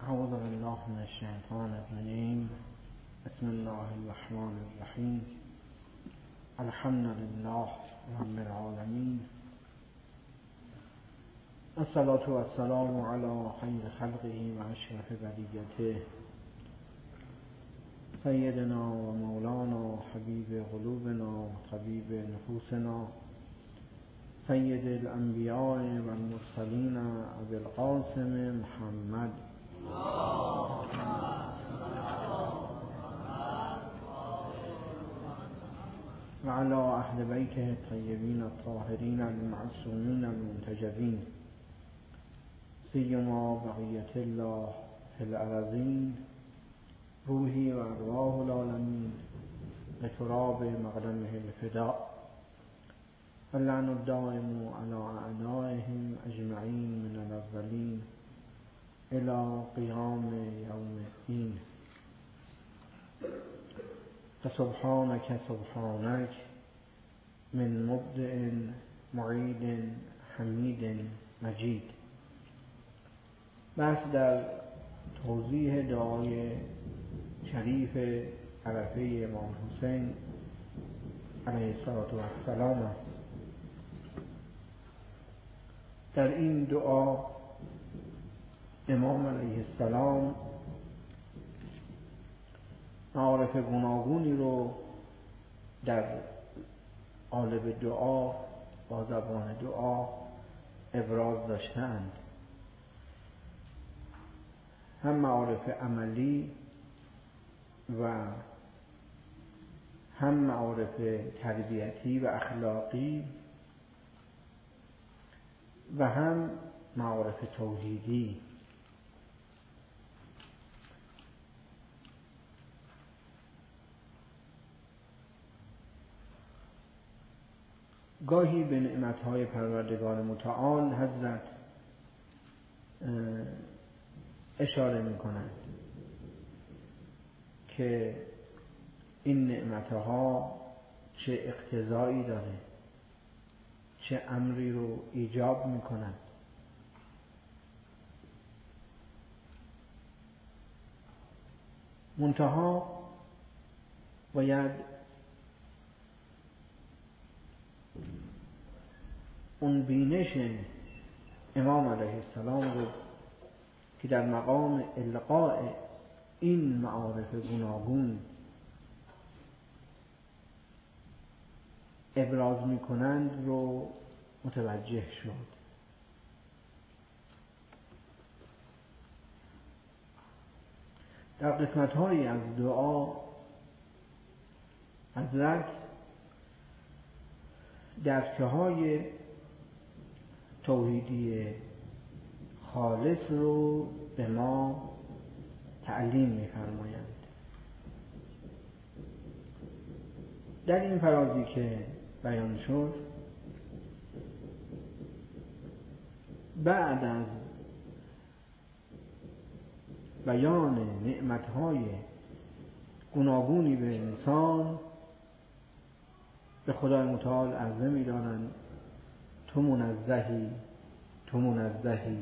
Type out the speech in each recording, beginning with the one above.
أعوذ بالله من الشيطان الرجيم. بسم الله الرحمن الرحيم. الحمد لله رب العالمين، الصلاة والسلام على خير خلقه وأشرف بریته سيدنا ومولانا حبيب قلوبنا وطبيب نفوسنا سيد الأنبياء والمرسلين أبي القاسم محمد وعلى أهل بيته الطيبين الطاهرين المعصومين المنتجبين سيما بقية الله في الأرضين روحي وأرواح العالمين بتراب مقدمه الفداء اللعن الدائم على أعدائهم أجمعين من الأولين إلى قيام يوم الدين. فسبحانك سبحانك من مبدئ معيد حميد مجيد. بس در توضیح دعای شریف عرفه امام حسین علیه السلام است. در این دعا امام علیه السلام معارف گوناگونی رو در قالب دعا با زبان دعا ابراز داشتند، هم معارف عملی و هم معارف تربیتی و اخلاقی و هم معارف توحیدی. گاهی به نعمتهای پروردگار متعال حضرت اشاره می کنند که این نعمتها چه اقتضایی داره، چه امری رو ایجاب می کنند. منتها باید اون بینش امام علیه السلام رو که در مقام القاء این معارف گوناگون ابراز می کنند رو متوجه شد. در قسمت‌هایی از دعا حضرت درکه‌های توحیدی خالص رو به ما تعلیم می‌فرمایند. در این فرازی که بیان شد، بعد از بیان نعمت‌های گوناگونی به انسان به خدای متعال عرضه می‌دارند تو منزهی، تو منزهی،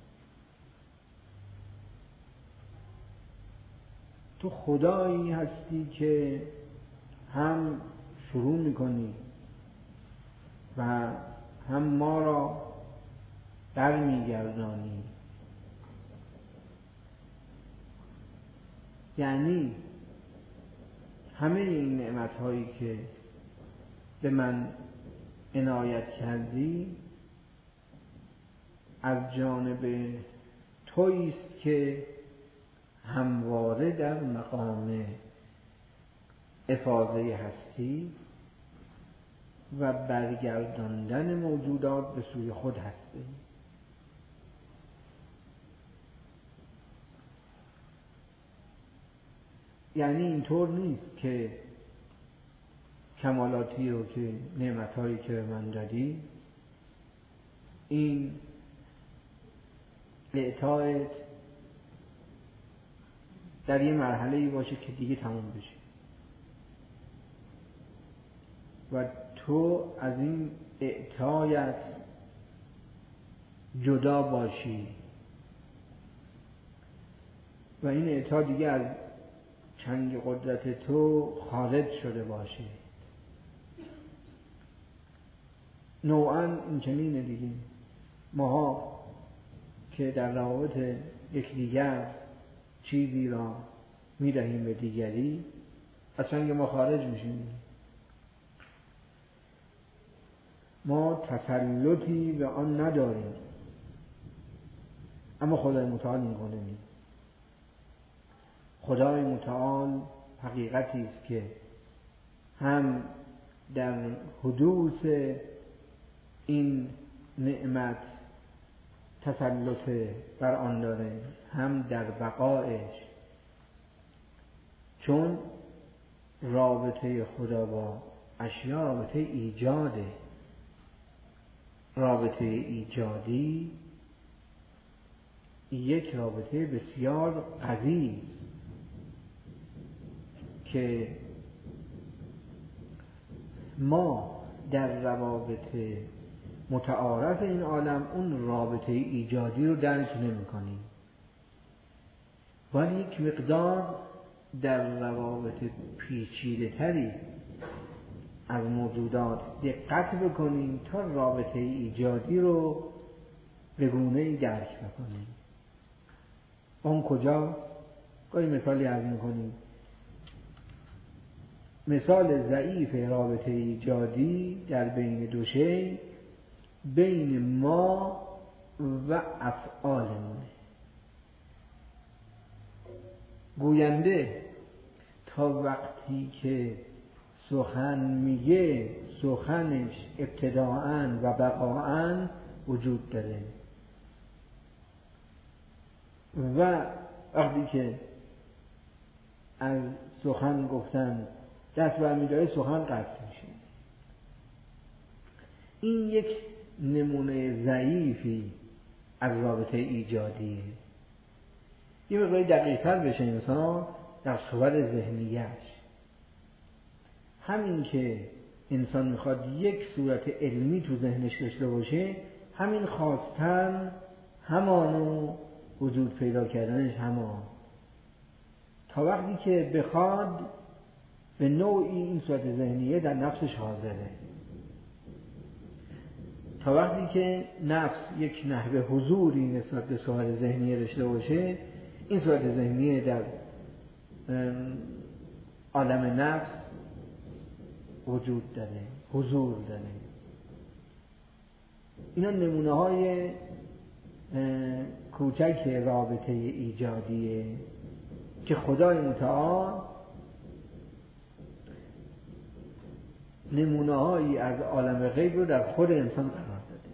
تو خدایی هستی که هم شروع می‌کنی و هم ما را برمیگردانی. یعنی همه این نعمت‌هایی که به من عنایت کردی از جانب تویست که همواره در مقام افاضه هستی و برگرداندن موجودات به سوی خود هستی. یعنی اینطور نیست که کمالاتی رو که نعمتهایی که به من دادی این اعطایت در یه مرحله‌ای باشه که دیگه تموم بشه و تو از این اعطایت جدا باشی و این اعطا دیگه از چنگ قدرت تو خارج شده باشه. نوعاً این چنینه دیگه. ماها که در روابط یکدیگر چیزی را میدهیم به دیگری، از چنگ ما خارج میشیم. ما تسلطی به آن نداریم، اما خدای متعال این گونه نیست. خدای متعال حقیقتی است که هم در حدوث این نعمت تسلط بر آن داره، هم در بقایش، چون رابطه خدا با اشیا رابطه ایجاده. رابطه ایجادی یک رابطه بسیار قوی است که ما در روابط متعارف این عالم اون رابطه ایجادی رو درک نمی کنیم، ولی یک مقدار در روابط پیچیده تری از موجودات دقت بکنیم تا رابطه ایجادی رو به گونه‌ای درک بکنیم. اون کجا؟ گاهی مثالی عرض می‌کنیم. مثال ضعیف رابطه ایجادی در بین دو شی، بین ما و افعالمون. گوینده تا وقتی که سخن میگه سخنش ابتداءً و بقاءً وجود داره، و وقتی که از سخن گفتن دست برمی‌داره سخن قطع میشه. این یک نمونه ضعیفی از رابطه ایجادیه. یه مقداری دقیق‌تر بشه انسان در صور ذهنیش. همین که انسان میخواد یک صورت علمی تو ذهنش داشته باشه، همین خواستن همانو وجود پیدا کردنش همان. تا وقتی که بخواد به نوعی این صورت ذهنیه در نفسش حاضره. تا وقتی که نفس یک نحوه حضوری نسبت به صورت ذهنیه داشته باشه، این صورت ذهنیه در عالم نفس وجود داره، حضور داره. اینا نمونه های کوچک رابطه ایجادیه که خدای متعال نمونه هایی از عالم غیب رو در خود انسان قرار داده.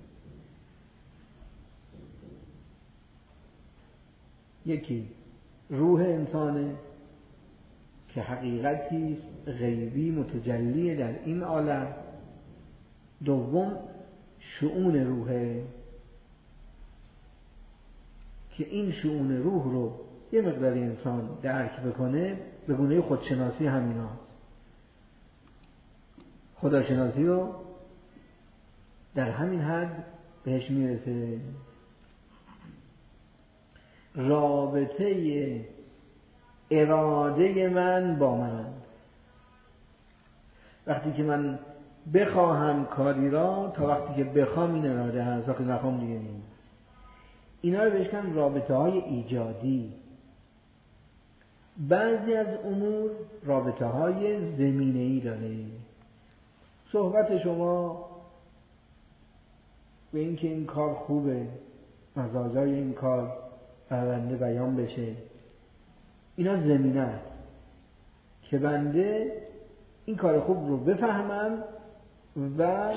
یکی روح انسانه که حقیقتی غیبی متجلی در این عالم. دوم شؤون روحه که این شؤون روح رو یه مقداری انسان درک بکنه، به گونه خودشناسی همیناست. خداشناسی رو در همین حد بهش میرسه. رابطه اراده من با من، وقتی که من بخواهم کاری را تا وقتی که بخوام این اراده هست، وقتی نخوام دیگه نیست. اینا رو بهش کنم رابطه های ایجادی. بعضی از امور رابطه های زمینه‌ای داره. صحبت شما به این که این کار خوبه، مزایای این کار بنده بیان بشه، اینا زمینه است که بنده این کار خوب رو بفهمم و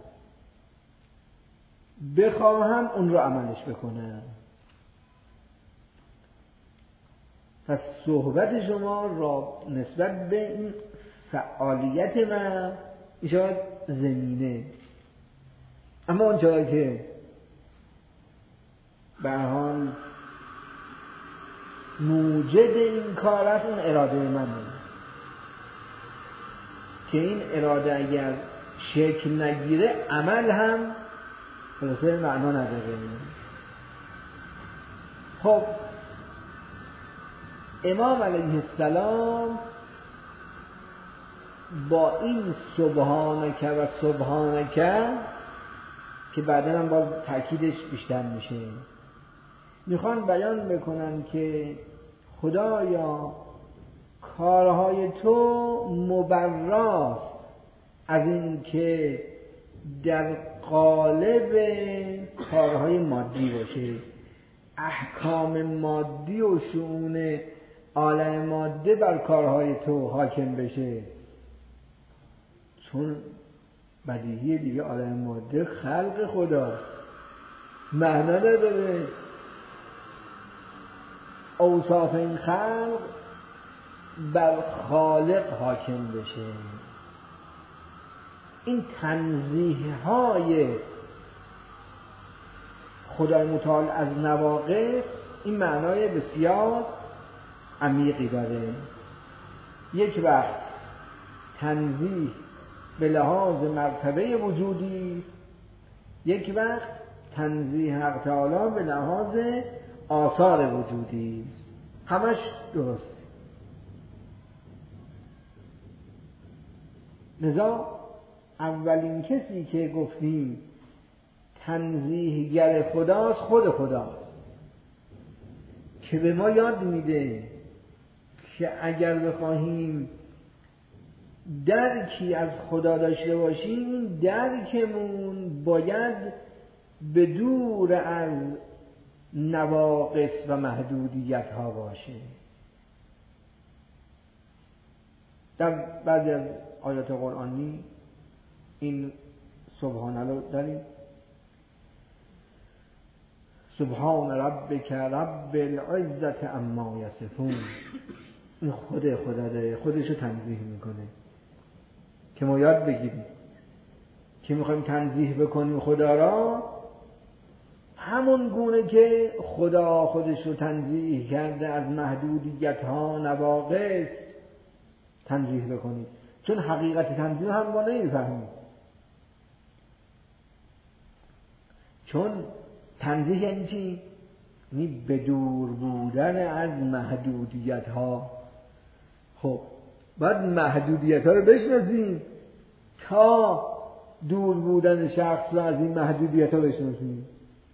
بخواهم اون رو عملش بکنم. پس صحبت شما را نسبت به این فعالیت من میشود زمینه، اما اون جایی که به حال موجد این کار است اون اراده منه که این اراده اگر شکل نگیره عمل هم خلاصه معنا نداره. خب امام علیه السلام با این سبحانک و سبحانک که بعدا هم باز تأکیدش بیشتر میشه، میخوان بیان بکنن که خدایا کارهای تو مبراست از این که در قالب کارهای مادی باشه، احکام مادی و شؤون عالم ماده بر کارهای تو حاکم بشه، چون بدیهی دیگه عالم ماده خلق خداست، معنا نداره اوصاف این خلق بر خالق حاکم بشه. این تنزیه های خدای متعال از نواقص این معنای بسیار عمیقی داره. یک وقت تنزیه به لحاظ مرتبه وجودی، یک وقت تنزیه حق تعالی به لحاظ آثار وجودی، همش درست. لذا اولین کسی که گفتیم تنزیهگر خداست خود خداست که به ما یاد میده که اگر بخواهیم درکی از خدا داشته باشیم، درکمون باید به دور از نواقص و محدودیت ها باشه. در بعضی از آیات قرآنی این سبحان الله داریم، سبحان ربک رب العزت عما یصفون. این خدا داره، خودشو تنزیه میکنه که ما یاد بگیریم که میخوایم تنزیه بکنیم خدا را، همون گونه که خدا خودشو تنزیه کرده از محدودیت ها نواقص تنزیه بکنید، چون حقیقت تنزیه هم ما نمیفهمیم. چون تنزیه یعنی چی؟ یعنی به دور بودن از محدودیت ها. خب باید محدودیت ها رو بشناسیم تا دور بودن شخص رو از این محدودیت ها بشناسیم.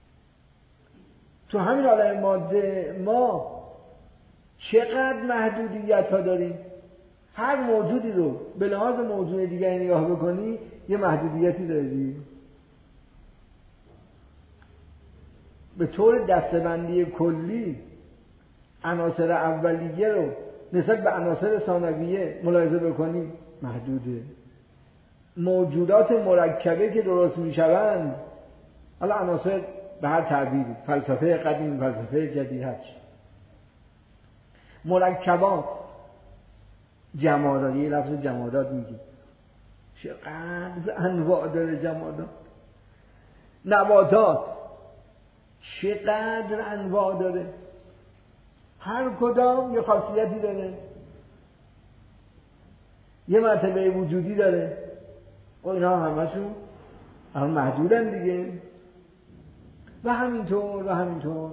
تو همین عالم ماده ما چقدر محدودیت ها داریم. هر موجودی رو به لحاظ موجود دیگه نگاه بکنی یه محدودیتی داری. به طور دسته‌بندی کلی عناصر اولیه رو نسبت به عناصر ثانویه ملاحظه بکنی محدوده. موجودات مرکبه که درست میشوند، حالا عناصر به هر تعبیری، فلسفه قدیم فلسفه جدید هست، مرکبات، جمادات، یه لفظ جمادات میگی چقدر انواع داره جمادات، نباتات چقدر انواع داره، هر کدام یه خاصیتی داره، یه مرتبه وجودی داره و اینا همشون محدودن دیگه. و همینطور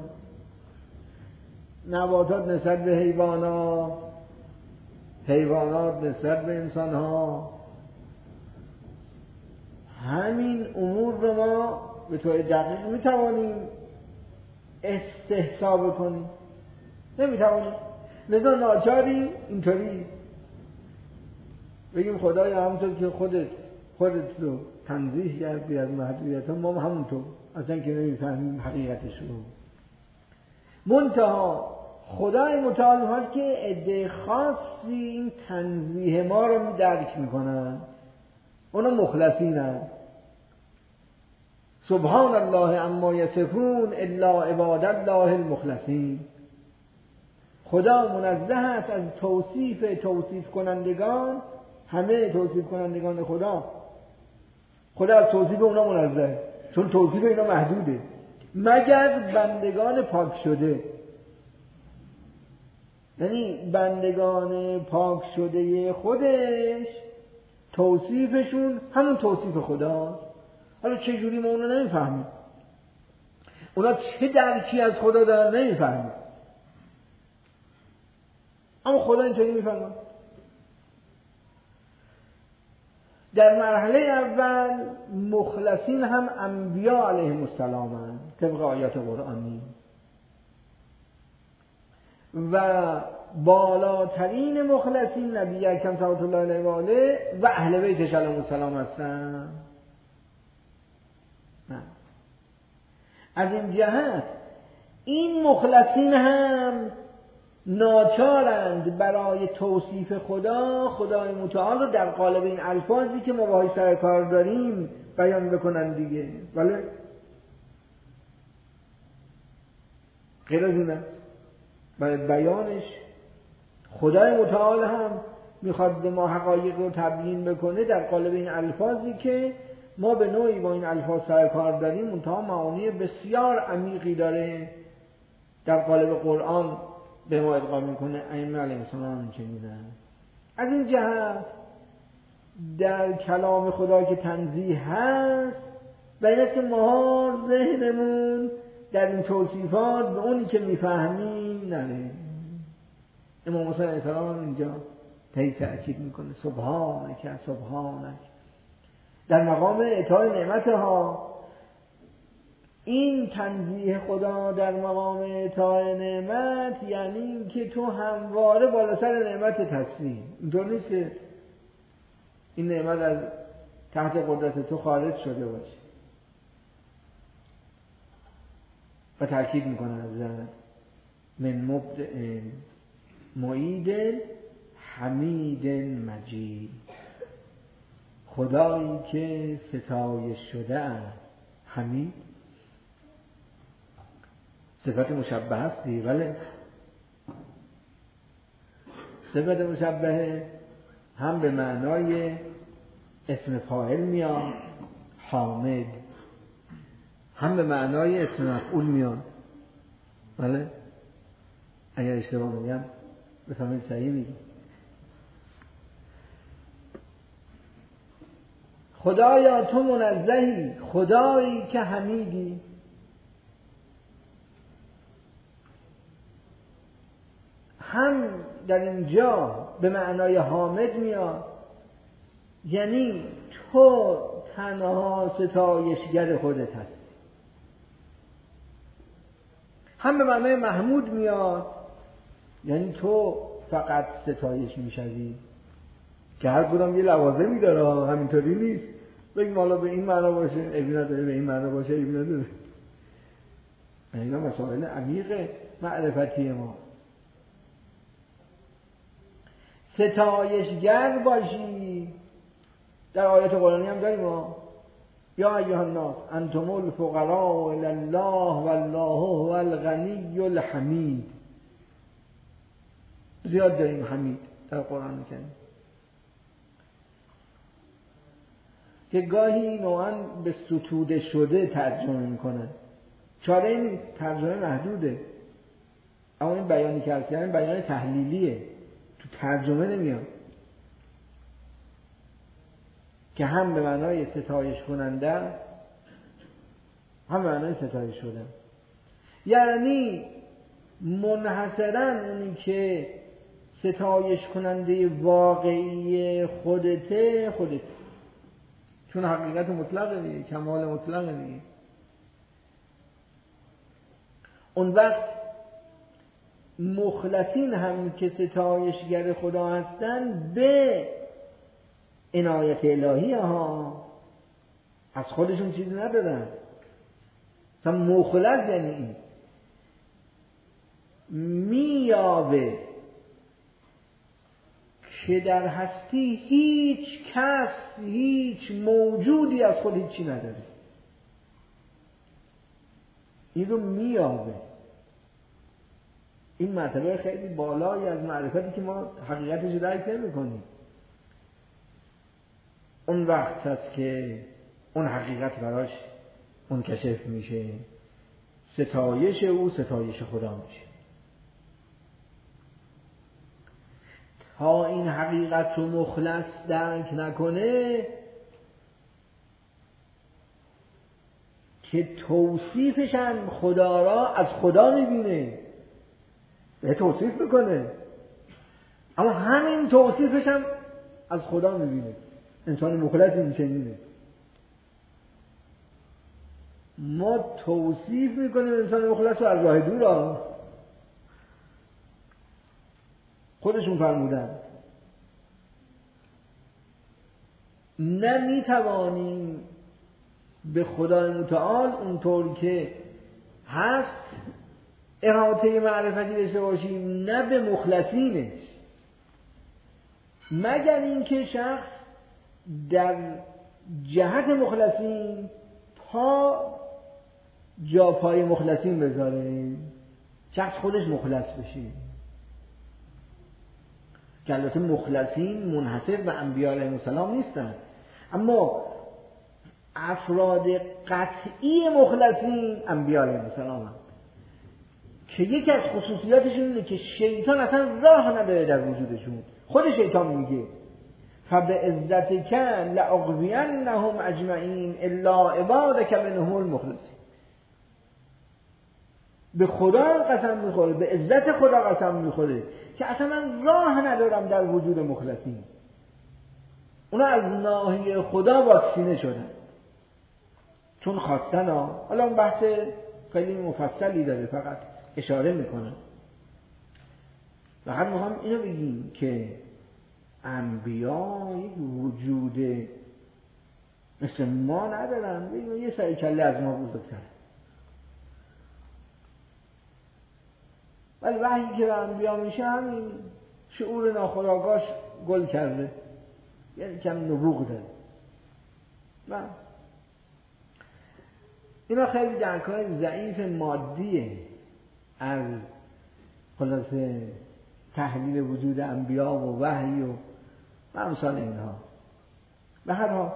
نباتات نسبت به حیوانات، حیوانات نسبت به انسان ها. همین امور رو ما به طور دقیق میتوانیم استحساب کنیم؟ نمیتوانیم. لذا ناچاریم اینطوری بگیم خدایا همونطور که خودت رو تنزیه کردی از محدودیت ها، ما همونطور اصلا که نمیفهمیم حقیقتش رو. منتها خدای متعال هست که عده خاصی این تنزیه ما رو درک میکنن، اونا مخلصینن. سبحان الله عما یصفون الا عباد الله المخلصین. خدا منزه است از توصیف کنندگان، همه توصیف کنندگان خدا از توصیف اونا منزه، چون توصیف اینا محدوده، مگر بندگان پاک شده. یعنی بندگان پاک شده خودش توصیفشون همون توصیف خداست. حالا چجوری ما اونو نمیفهمیم، اونا چه درکی از خدا دارن نمیفهمیم. اما خدا اینطوری میفرماد. در مرحله اول مخلصین هم انبیا علیهم السلام هستند طبق آیات قرآنی و بالاترین مخلصین نبی اکرم صلی الله علیه و آله و اهل بیتش علیهم السلام هستند. از این جهت این مخلصین هم ناچارند برای توصیف خدای متعال رو در قالب این الفاظی که ما باهاش سر کار داریم بیان بکنن دیگه. بله غیر از این است. برای بیانش خدای متعال هم میخواد به ما حقایق رو تبیین بکنه در قالب این الفاظی که ما به نوعی با این الفاظ سر کار داریم، منتها معانی بسیار عمیقی داره در قالب قرآن به ما ادغام میکنه. ائمه علیهم السلام چه میدن. از این جهت در کلام خدا که تنزیه هست و این است که ما ذهنمون در این توصیفات به اونی که میفهمیم نره. امام موسی علیه السلام اینجا تأکید میکنه سبحانک سبحانک در مقام اعطای نعمتها. این تنزیه خدا در مقام اعطای نعمت یعنی این که تو همواره بالا سر نعمت هستی. اینطور نیست که این نعمت از تحت قدرت تو خارج شده باشه. و تأکید میکنه از من مبدع معید حمید مجید، خدایی که ستایش شده است. حمید صفت مشبه هستی، ولی صفت مشبه هم به معنای اسم فاعل میاد حامد، هم به معنای اسم مفعول میاد. بله اگر اشتباه میگم بفهمید صحیح میگم. خدایا تو منزهی، خدایی که حمیدی. هم در اینجا به معنای حامد میاد، یعنی تو تنها ستایشگر خودت هستی. هم به معنای محمود میاد، یعنی تو فقط ستایش میشوی، که هر کدام یه لوازمی داره، همینطوری نیست بگیم حالا به این معنا باشه عیبی نداره، به این معنا باشه عیبی نداره. اینا مسائل عمیق معرفتی ما. ستایشگر باشی در آیات قرآنی هم داریم ما یا ایها الناس انتم الفقراء الی الله والله هو الغنی الحمید. زیاد داریم حمید در قرآن میکنیم که گاهی نوعا به ستوده شده ترجمه میکنن. چاره نیست، ترجمه محدوده، اما این بیانی که هست یعنی بیان تحلیلیه، تو ترجمه نمیاد که هم به معنای ستایش کننده است هم به معنای ستایش شده. یعنی منحصرا اونی که ستایش کننده واقعی خودته، چون حقیقت مطلقه دیگه، کمال مطلقه دیگه. اون وقت مخلصین هم که ستایشگر خدا هستن به عنایت الهی ها از خودشون چیزی ندارن. مثلا مخلص یعنی این میابه که در هستی هیچ کس، هیچ موجودی از خود هیچی نداره. این رو میابه. این مرتبه خیلی بالایی از معرفتی که ما حقیقتش رو درک نمی‌کنیم. اون وقت هست که اون حقیقت براش منکشف میشه، ستایش او ستایش خدا میشه. تا این حقیقت رو مخلص درک نکنه که توصیفش هم خدا را از خدا میبینه، به توصیف میکنه اما همین توصیفش هم از خدا میبینه. انسان مخلص این چنینه. ما توصیف میکنیم انسان مخلص رو از راه دور خودشون فرمودن. نه میتوانیم به خدای متعال اونطور که هست احاطه معرفتی داشته باشیم، نه به مخلصینش، مگر اینکه شخص در جهت مخلصین جا پای مخلصین بذاره، شخص خودش مخلص بشه. که البته مخلصین منحصر به انبیاء علیهم السلام نیستن، اما افراد قطعی مخلصین انبیاء علیهم السلام هم. که یکی از خصوصیاتشون اینه که شیطان اصلا راه نداره در وجودشون. خود شیطان میگه فبعزتک لاغوینهم اجمعین الا عبادک منهم المخلصین. به خدا قسم میخوره، به عزت خدا قسم میخوره که اصلا من راه ندارم در وجود مخلصین. اونا از ناحیه خدا واکسینه شدن چون خواستن حالا اون بحث خیلی مفصلی داره، فقط اشاره میکنم. فقط میخوام اینو بگیم که انبیا یک وجود مثل ما ندارن، بگیم یه سری کله از ما بزرگتره، ولی وحی که به انبیا میشه همین شعور ناخودآگاهش گل کرده، یعنی کم نبوغ داره. نه اینا خیلی درک‌های ضعیف مادیه از خلاصه تحلیل وجود انبیا و وحی و امثال اینها. به هر حال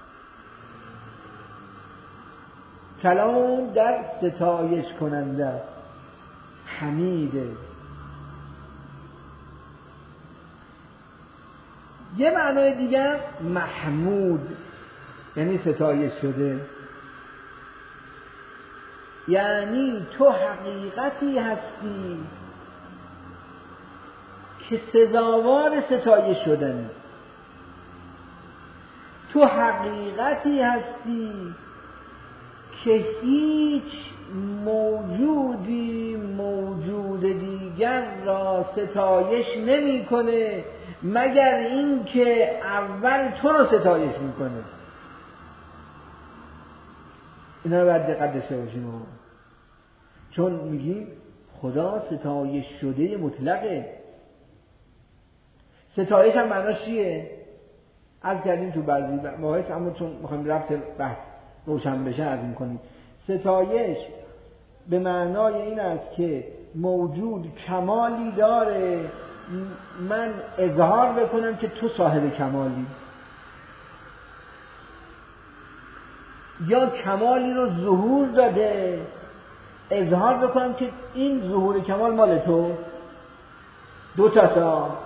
کلام در ستایش کننده حمیده. یه معنای دیگر محمود یعنی ستایش شده، یعنی تو حقیقتی هستی که سزاوار ستایش شدنی. تو حقیقتی هستی که هیچ موجودی موجود دیگر را ستایش نمی‌کنه مگر این که اول تو رو ستایش می‌کنه. اینا رو باید دقت داشته باشیم، چون میگیم خدا ستایش شده مطلقه. ستایش هم معناش چیه؟ عرض کردیم تو بعضی مواقع، اما چون میخوایم ربط بحث روشن بشه عرض میکنیم. ستایش به معنای این است که موجود کمالی داره، من اظهار بکنم که تو صاحب کمالی، یا کمالی رو ظهور داده اظهار بکنم که این ظهور کمال مال تو. دو تا،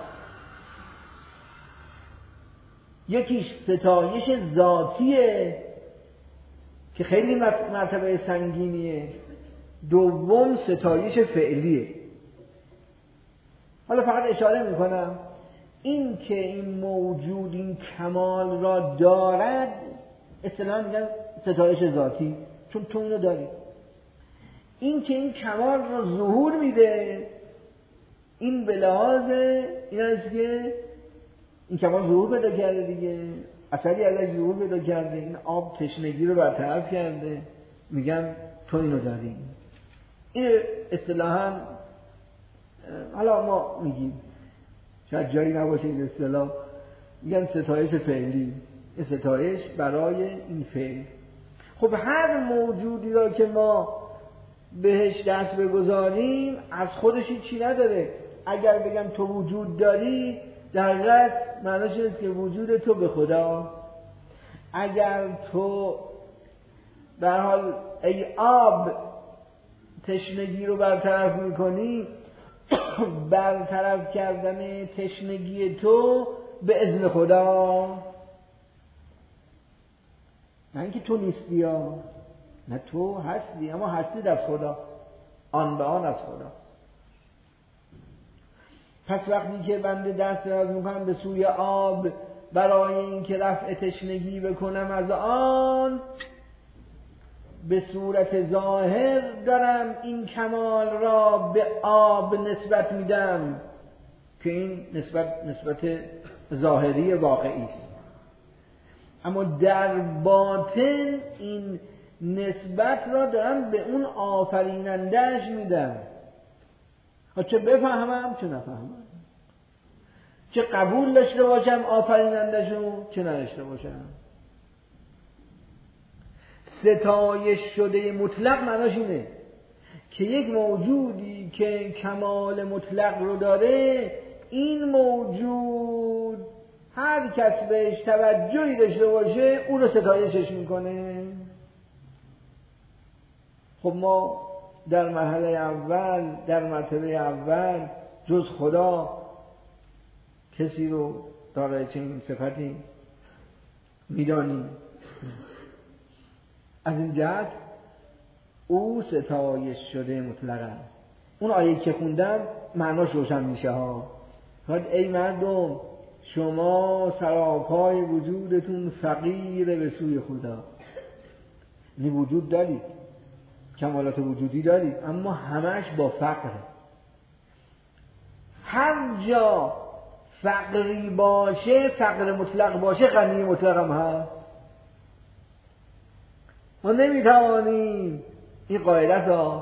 یکیش ستایش ذاتیه که خیلی مرتبه سنگینیه، دوم ستایش فعلیه. حالا فقط اشاره میکنم این که این موجود این کمال را دارد اصطلاحاً میگن ستایش ذاتی، چون تو اینو داری. این که این کمال را ظهور میده، این به لحاظ این است که این کمال ظهور پیدا کرده دیگه، اثری ازش ظهور پیدا کرده، این آب تشنگی رو برطرف کرده، میگن تو اینو داری. این اصطلاحاً حالا ما میگیم شاید جایی نباشه این اصطلاح، میگن ستایش فعلی، ستایش برای این فعل. خب هر موجودی را که ما بهش دست بگذاریم از خودش چی نداره. اگر بگم تو وجود داری، در حقیقت معناش اینه که وجود تو به خدا. اگر تو به هر حال ای آب تشنگی رو برطرف میکنی، برطرف کردن تشنگی تو به اذن خدا، نه اینکه تو نیستی ها، نه تو هستی، اما هستی از خدا، آن به آن از خدا. پس وقتی که بنده دست دراز میکنم به سوی آب برای اینکه رفع تشنگی بکنم از آن، به صورت ظاهر دارم این کمال را به آب نسبت میدم که این نسبت ظاهری واقعی است، اما در باطن این نسبت را دارم به اون آفریننده‌اش میدم. چه بفهمم چه نفهمم، چه قبول داشته باشم آفریننده‌شو چه نداشته باشم. ستایش شده مطلق معناش اینه که یک موجودی که کمال مطلق رو داره، این موجود هر کس بهش توجهی داشته باشه او رو ستایشش میکنه. خب ما در مرحله اول، در مرتبه اول، جز خدا کسی رو دارای چنین صفتی میدانیم. از این جهت او ستایش شده مطلق است. اون آیه که خوندم معناش روشن میشه ها. ای مردم شما سراپای وجودتون فقیر به سوی خدا. یعنی وجود دارید، کمالات وجودی دارید، اما همش با فقر. هر جا فقری باشه، فقر مطلق باشه، غنی مطلق هم هست. ما نمیتوانیم، این قاعده است،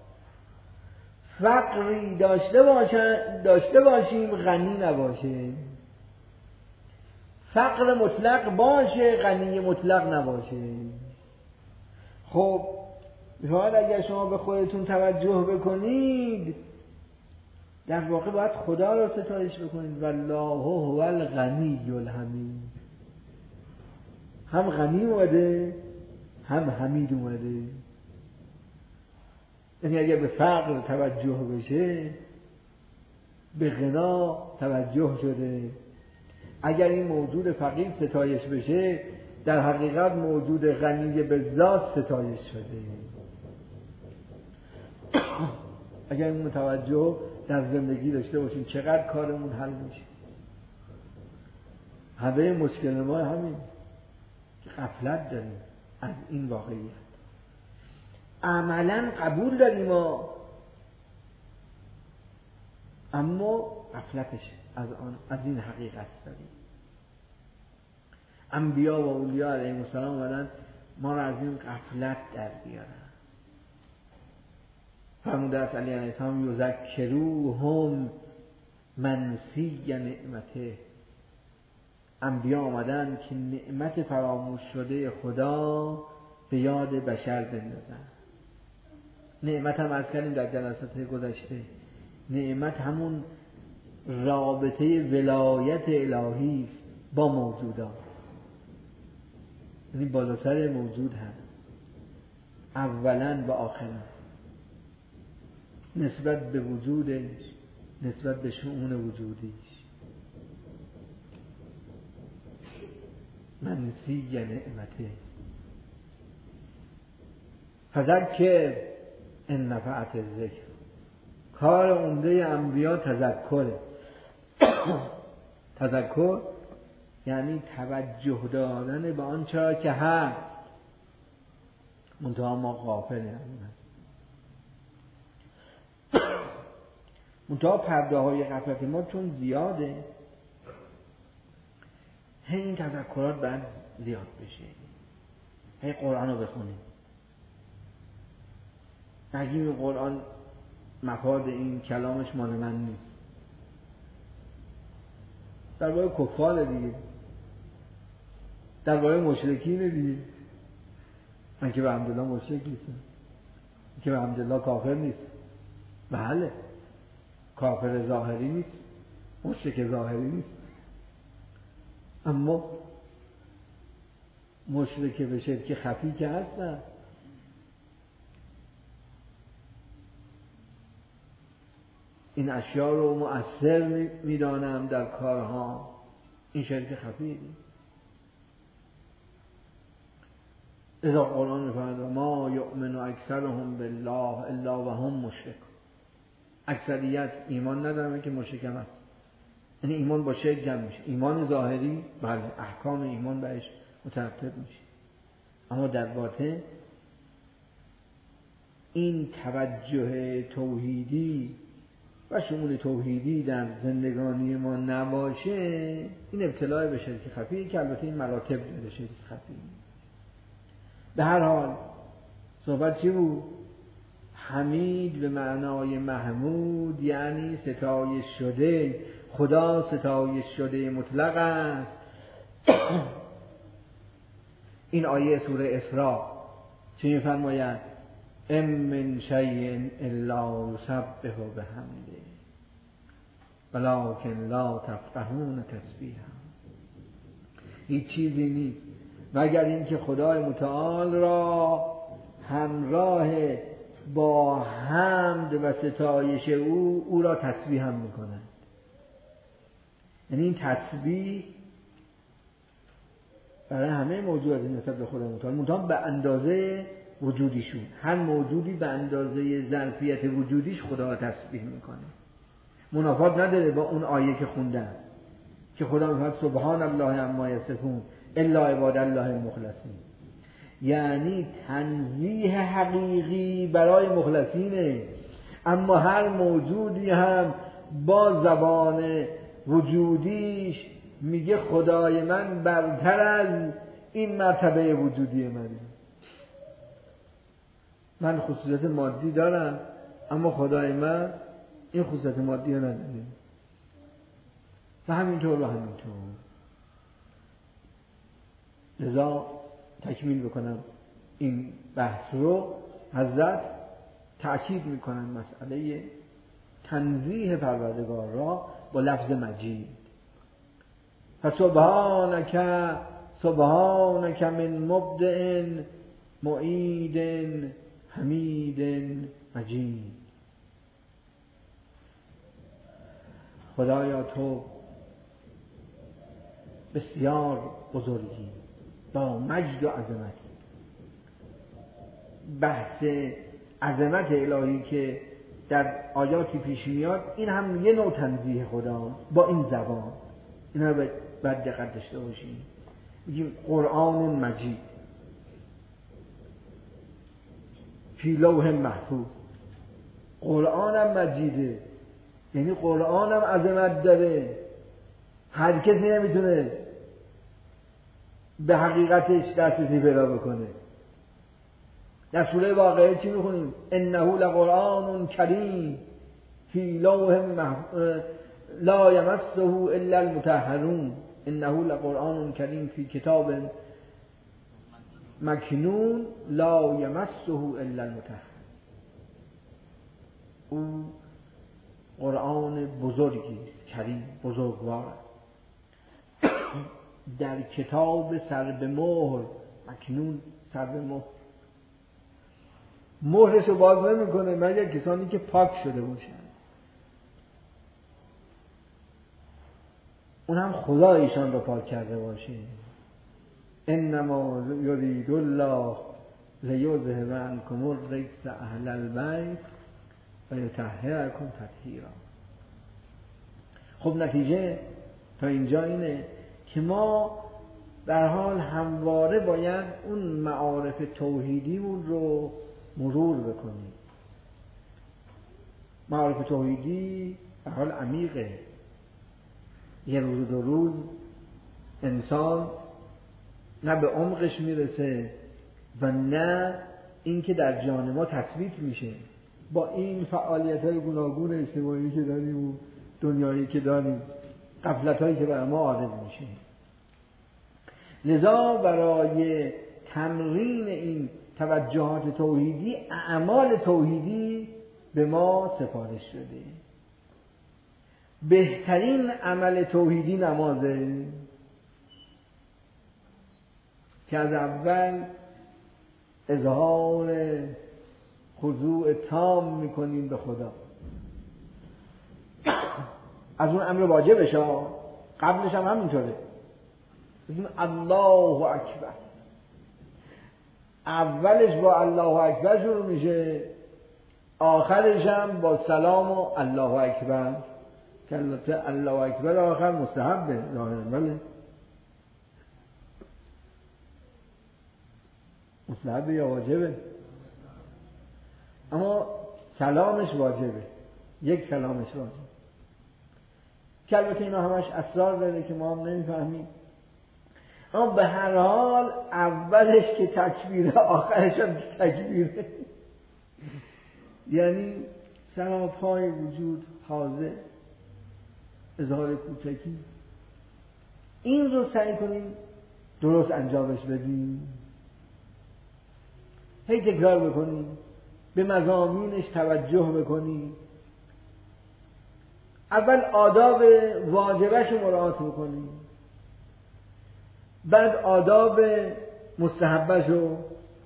فقری داشته باشیم غنی نباشه، فقر مطلق باشه غنی مطلق نباشه. خب شاید اگر شما به خودتون توجه بکنید، در واقع باید خدا را ستایش بکنید. والله هو الغنی الحمید. هم غنی اومده هم حمید اومده. یعنی اگر به فقر توجه بشه، به غنا توجه شده. اگر این موجود فقیر ستایش بشه، در حقیقت موجود غنی به ذات ستایش شده. اگر این توجه در زندگی داشته باشیم چقدر کارمون حل میشه. همه مشکل ما همین که غفلت داریم از این واقعیت. عملا قبول داریم اما غفلتش از این حقیقت داریم. انبیا و اولیا علیهم السلام اومدن ما را از این غفلت در بیارن. فرموده است علی علیه السلام یذکروهم منسی نعمته. انبیا آمدن که نعمت فراموش شده خدا به یاد بشر بندازن. نعمت هم از کردیم در جلسات گذشته، نعمت همون رابطه ولایت الهی است با موجودات. یعنی بالا سر موجود هست، اولا و آخرا، نسبت به وجودش، نسبت به شؤون وجودیش. منسی نعمته فذکر ان نفعت الذکر. کار عمده انبیا تذکره. تذکر یعنی توجه دادن به آنچه که هست، منتها ما غافلیم. منتها پرده های غفلت ما چون زیاده، هی این تذکرات باید زیاد بشه. هی قرآن رو بخونیم، نگیم قرآن مفاد این کلامش مال من نیست. درباره کفار دیگه، درباره مشرکین دیگه. من که به حمدالله مشرک نیستم، من که به حمدالله کافر نیست. بله کافر ظاهری نیست، مشرک ظاهری نیست، اما مشرک به شرک خفی که هستن. این اشیاء رو مؤثر میدانم در کارها، این شرک خفی. اذا قرآن فرمود ما یؤمن اکثرهم بالله الا وهم مشرکون. اکثریت ایمان ندارن که مشرکم است. یعنی ایمان با شرک جمع میشه. ایمان ظاهری بله احکام ایمان بهش مترتب میشه، اما در باطن این توجه توحیدی و شمول توحیدی در زندگانی ما نباشه، این ابتلاء به شرک خفی که البته این مراتب داره شرک خفی. به هر حال صحبت چی بود؟ حمید به معنای محمود یعنی ستایش شده. خدا ستایش شده مطلق است. این آیه سوره اسراء چه می‌فرماید؟ ام من شیء الا یسبح بحمده ولکن لا تفقهون تسبیحه. هیچ چیزی نیست مگر اینکه خدای متعال را همراه با حمد و ستایش او را تسبیح هم میکنند. یعنی این تسبیح برای همه موجودات نسبت به خدای متعال به اندازه وجودیشون، هر موجودی به اندازه ظرفیت وجودیش خدا را تسبیح میکنه. منافات نداره با اون آیه که خوندن که خدا میگه سبحان الله عما یصفون الا عباد الله المخلصین. یعنی تنزیه حقیقی برای مخلصینه، اما هر موجودی هم با زبان وجودیش میگه خدای من برتر از این مرتبه وجودی منه. من خصوصیت مادی دارم اما خدای من این خصوصیت مادی رو نداره. و همینطور و همینطور. لذا تکمیل بکنم این بحث رو، حضرت تأکید میکنن مسئله تنزیه پروردگار را با لفظ مجید. فسبحانک سبحانک من مبدع معید حمید مجید. خدایا تو بسیار بزرگی با مجد و عظمت. بحث عظمت الهی که در آیاتی پیش میاد این هم یه نوع تنزیه خداست با این زبان. اینا رو باید دقت داشته باشیم. میگیم قرآن مجید فی لوح محفوظ. قرآن هم مجیده، یعنی قرآن هم عظمت داره، هر کسی نمیتونه به حقیقتش دسترسی پیدا بکنه. در سوره واقعه چی میخونیم؟ انه لقرآن کریم فی لوح لا یمسه الا المطهرون. انه لقرآن کریم فی کتاب مکنون لا یمسه الا المطهرون. او قرآن بزرگی است، کریم، بزرگوار است، در کتاب سر به مهر. مکنون سر به مهر، مهرش رو باز نمیکنه مگر کسانی که پاک شده باشن. اون هم خدا ایشان رو پاک کرده باشه. انما یرید الله لیذهب عنکم الرجس اهل البیت و یطهرکم تطهیرا. خب نتیجه تا اینجا اینه که ما در حال همواره باید اون معارف توحیدیمون رو مرور بکنیم. معارف توحیدی در حال عمیقه. یه روز دو روز انسان نه به عمقش میرسه و نه اینکه در جان ما تثبیت میشه. با این فعالیت‌های گوناگون اجتماعی که داریم و دنیایی که داریم، غفلت‌هایی که بر ما عارض میشه. لذا برای تمرین این توجهات توحیدی، اعمال توحیدی به ما سفارش شده. بهترین عمل توحیدی نمازه که از اول اظهار خضوع تام میکنیم به خدا. از اون امر واجبش ها، قبلش هم همینطوره. بگیم الله اکبر. اولش با الله اکبر شروع میشه، آخرش هم با سلام و الله اکبر، که البته الله اکبر آخر مستحبه ظاهرا، ولی مستحبه یا واجبه؟ اما سلامش واجبه، یک سلامش واجبه، که البته اینا همش اسرار داره که ما هم نمیفهمیم. اما به هر حال اولش که تکبیره، آخرش هم تکبیره. یعنی سراپای وجود حاضر، اظهار کوچکی، این رو سعی کنیم درست انجامش بدیم، هی تکرار بکنیم، به مضامینش توجه بکنیم، اول آداب واجبش رو مراعات بکنیم، بعد آداب مستحبش رو.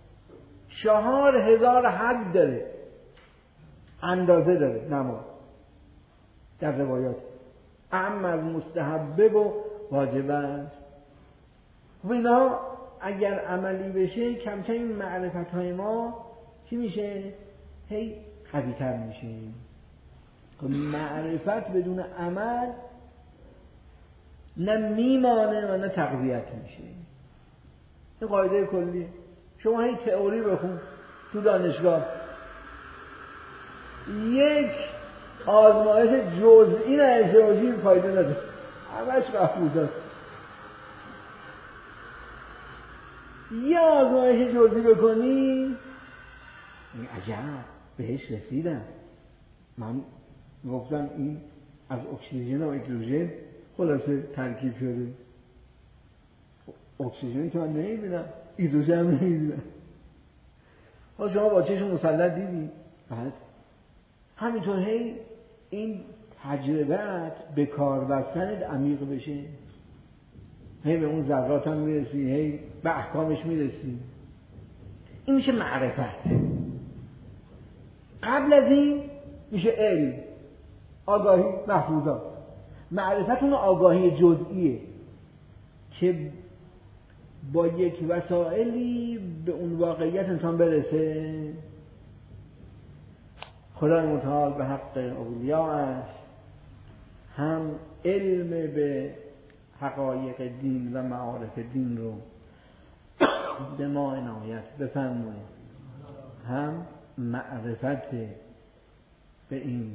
4000 حد داره، اندازه داره نماز در روایات، اهم از مستحبه و واجبش. و اینا اگر عملی بشه کم کم این معرفت های ما چی میشه؟ هی قوی تر میشه. معرفت بدون عمل نه میمانه و نه تقویت میشه. این قاعده کلیه. شما هی تئوری بخون تو دانشگاه، یک آزمایش جزئی نشه باشی فایده نداره، همش محفوظات. یه آزمایش جزئی بکنی عجب بهش رسیدم. من گفتم این از اکسیژن و هیدروژن خلاصه ترکیب شده. اکسیژنی که من نمیبینم، هیدروژن هم نمیبینم. حالا شما با چشم مسلط دیدی؟ بعد همینطور هی این تجربت به کار بستنت عمیق بشه، هی به اون ذرات هم میرسی، هی به احکامش میرسی. این میشه معرفت. قبل از این میشه علم، آگاهی، محفوظات. معرفت اون آگاهی جزئیه که با یک وسائلی به اون واقعیت انسان برسه. خدای متعال به حق اولیاءش هم علم به حقایق دین و معارف دین رو به ما عنایت بفرمایید، هم معرفت به این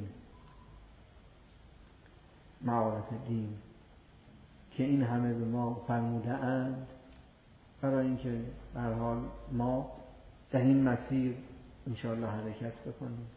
معارف دین که این همه به ما فرموده اند، برای اینکه به هر حال ما در این مسیر انشاءالله حرکت بکنیم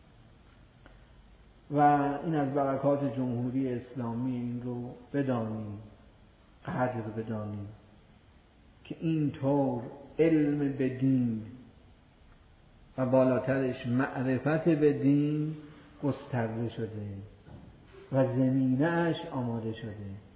و این از برکات جمهوری اسلامی این رو بدانیم، قدر بدانیم که اینطور علم به دین و بالاترش معرفت به دین گسترده شده و زمینه‌اش آماده شده.